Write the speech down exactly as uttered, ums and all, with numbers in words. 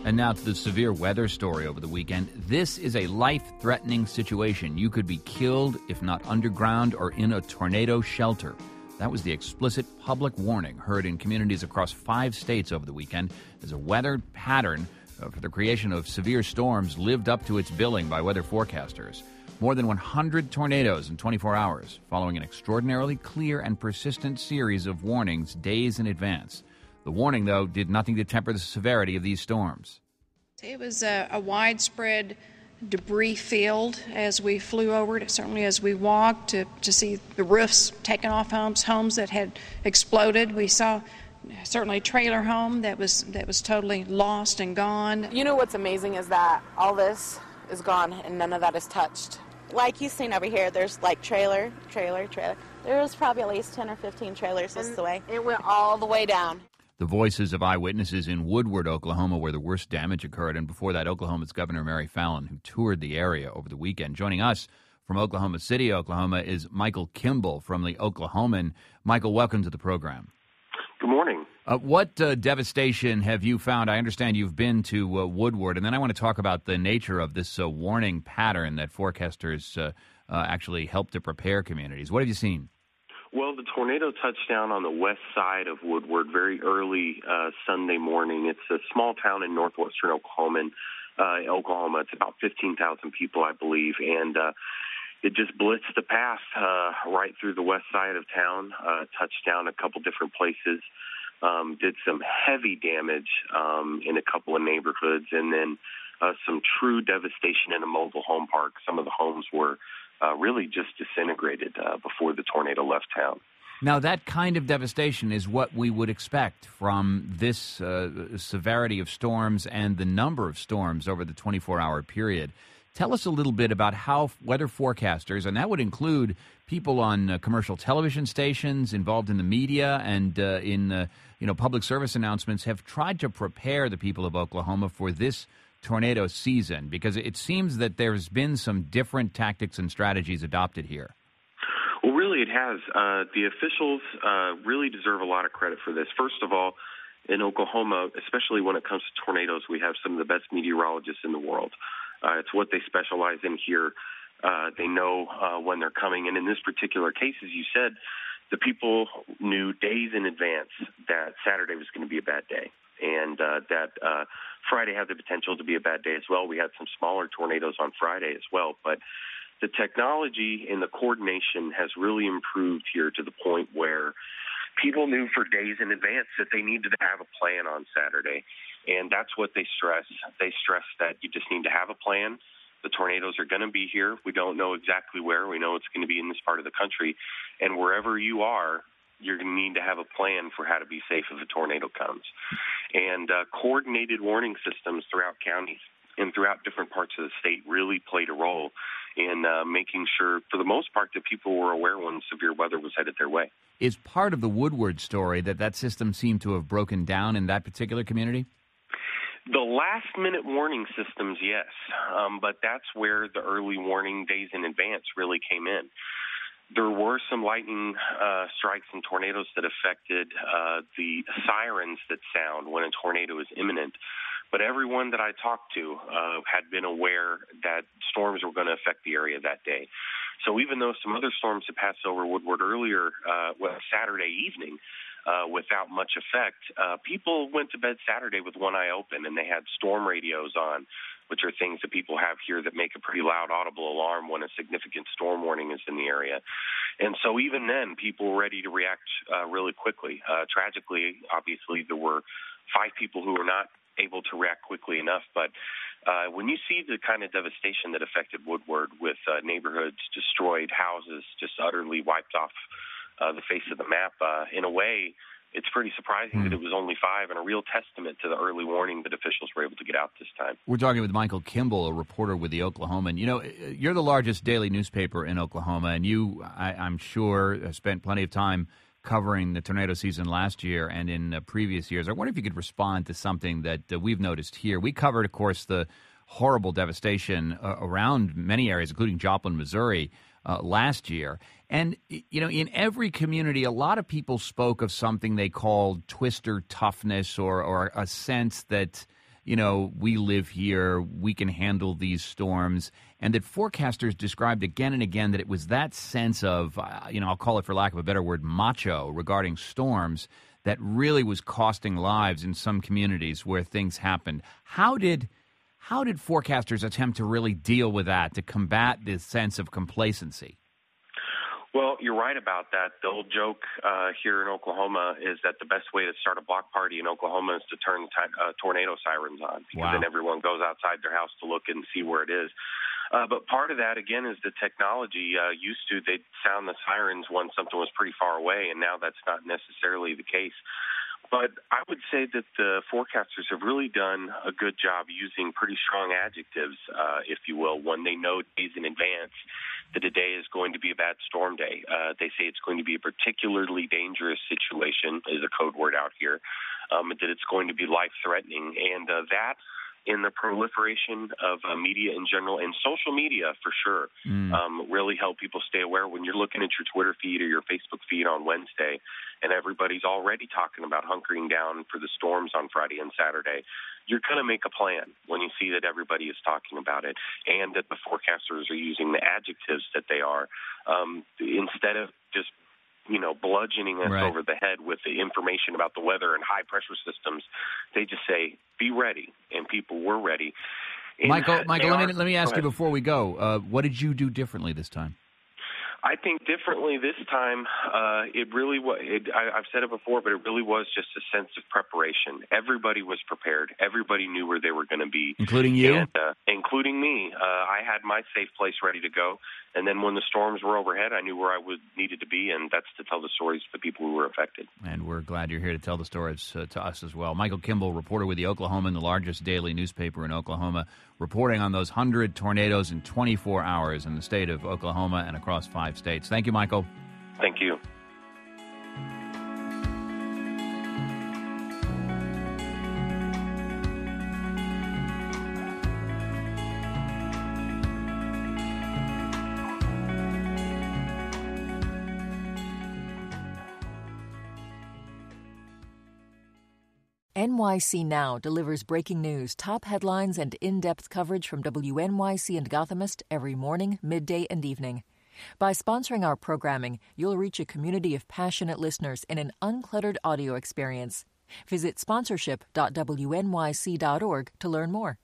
And now to the severe weather story over the weekend. This is a life-threatening situation. You could be killed, if not underground, or in a tornado shelter. That was the explicit public warning heard in communities across five states over the weekend as a weather pattern uh, for the creation of severe storms lived up to its billing by weather forecasters. More than one hundred tornadoes in twenty-four hours, following an extraordinarily clear and persistent series of warnings days in advance. The warning, though, did nothing to temper the severity of these storms. It was a, a widespread debris field as we flew over it, certainly as we walked, to, to see the roofs taken off homes, homes that had exploded. We saw certainly a trailer home that was that was totally lost and gone. You know what's amazing is that all this is gone and none of that is touched. Like you've seen over here, there's like trailer, trailer, trailer. There's probably at least ten or fifteen trailers this way. It went all the way down. The voices of eyewitnesses in Woodward, Oklahoma, where the worst damage occurred, and before that, Oklahoma's Governor Mary Fallin, who toured the area over the weekend. Joining us from Oklahoma City, Oklahoma, is Michael Kimball from the Oklahoman. Michael, welcome to the program. Good morning. Uh, what uh, devastation have you found? I understand you've been to uh, Woodward, and then I want to talk about the nature of this uh, warning pattern that forecasters uh, uh, actually help to prepare communities. What have you seen? Well, the tornado touched down on the west side of Woodward very early uh, Sunday morning. It's a small town in northwestern Oklahoma. Uh, Oklahoma. It's about fifteen thousand people, I believe, and uh, it just blitzed the path uh, right through the west side of town, uh, touched down a couple different places, um, did some heavy damage um, in a couple of neighborhoods, and then uh, some true devastation in a mobile home park. Some of the homes were Uh, really just disintegrated uh, before the tornado left town. Now, that kind of devastation is what we would expect from this uh, severity of storms and the number of storms over the twenty-four hour period. Tell us a little bit about how weather forecasters, and that would include people on uh, commercial television stations, involved in the media, and uh, in uh, you know public service announcements, have tried to prepare the people of Oklahoma for this tornado season, because it seems that there's been some different tactics and strategies adopted here. Well, really it has. Uh, the officials uh, really deserve a lot of credit for this. First of all, in Oklahoma, especially when it comes to tornadoes, we have some of the best meteorologists in the world. Uh, it's what they specialize in here. Uh, they know uh, when they're coming. And in this particular case, as you said, the people knew days in advance that Saturday was going to be a bad day, and uh, that uh, Friday had the potential to be a bad day as well. We had some smaller tornadoes on Friday as well, but the technology and the coordination has really improved here to the point where people knew for days in advance that they needed to have a plan on Saturday, and that's what they stress. They stress that you just need to have a plan. The tornadoes are going to be here. We don't know exactly where. We know it's going to be in this part of the country, and wherever you are, you're going to need to have a plan for how to be safe if a tornado comes. And uh, coordinated warning systems throughout counties and throughout different parts of the state really played a role in uh, making sure, for the most part, that people were aware when severe weather was headed their way. Is part of the Woodward story that that system seemed to have broken down in that particular community? The last-minute warning systems, yes, um, but that's where the early warning days in advance really came in. There were some lightning uh, strikes and tornadoes that affected uh, the sirens that sound when a tornado is imminent. But everyone that I talked to uh, had been aware that storms were going to affect the area that day. So even though some other storms had passed over Woodward earlier, uh, well, Saturday evening, uh, without much effect, uh, people went to bed Saturday with one eye open, and they had storm radios on, which are things that people have here that make a pretty loud audible alarm when a significant storm warning is in the area. And so even then, people were ready to react uh, really quickly. Uh, tragically, obviously, there were five people who were not able to react quickly enough. But uh, when you see the kind of devastation that affected Woodward with uh, neighborhoods destroyed, houses just utterly wiped off uh, the face of the map, uh, in a way, it's pretty surprising mm. that it was only five, and a real testament to the early warning that officials were able to get out this time. We're talking with Michael Kimball, a reporter with the Oklahoman. You know, you're the largest daily newspaper in Oklahoma, and you, I, I'm sure, spent plenty of time covering the tornado season last year and in uh, previous years. I wonder if you could respond to something that uh, we've noticed here. We covered, of course, the horrible devastation uh, around many areas, including Joplin, Missouri, uh, last year. And, you know, in every community, a lot of people spoke of something they called twister toughness, or, or a sense that you know, we live here, we can handle these storms, and that forecasters described again and again that it was that sense of, uh, you know, I'll call it for lack of a better word, macho regarding storms that really was costing lives in some communities where things happened. How did how did forecasters attempt to really deal with that, to combat this sense of complacency? Well, you're right about that. The old joke uh, here in Oklahoma is that the best way to start a block party in Oklahoma is to turn t- uh, tornado sirens on, because Wow. then everyone goes outside their house to look and see where it is. Uh, but part of that, again, is the technology. Uh, used to, they'd sound the sirens when something was pretty far away, and now that's not necessarily the case. But I would say that the forecasters have really done a good job using pretty strong adjectives, uh, if you will, when they know days in advance that a day is going to be a bad storm day. Uh, they say it's going to be a particularly dangerous situation, is a code word out here, um, that it's going to be life-threatening. And uh, that, in the proliferation of uh, media in general, and social media for sure, mm. um, really help people stay aware. When you're looking at your Twitter feed or your Facebook feed on Wednesday, and everybody's already talking about hunkering down for the storms on Friday and Saturday, you're going to make a plan when you see that everybody is talking about it, and that the forecasters are using the adjectives that they are, um, instead of just you know, bludgeoning us right. over the head with the information about the weather and high-pressure systems. They just say, be ready, and people were ready. And Michael, Michael, let are, me, let me ask you before we go, uh, what did you do differently this time? I think differently this time, uh, it really was, it, I, I've said it before, but it really was just a sense of preparation. Everybody was prepared. Everybody knew where they were going to be. Including you? And, uh, including me. Uh, I had my safe place ready to go. And then when the storms were overhead, I knew where I would needed to be, and that's to tell the stories to the people who were affected. And we're glad you're here to tell the stories uh, to us as well. Michael Kimball, reporter with the Oklahoman, the largest daily newspaper in Oklahoma, reporting on those one hundred tornadoes in twenty-four hours in the state of Oklahoma and across five states. Thank you, Michael. Thank you. N Y C Now delivers breaking news, top headlines, and in-depth coverage from W N Y C and Gothamist every morning, midday, and evening. By sponsoring our programming, you'll reach a community of passionate listeners in an uncluttered audio experience. Visit sponsorship dot W N Y C dot org to learn more.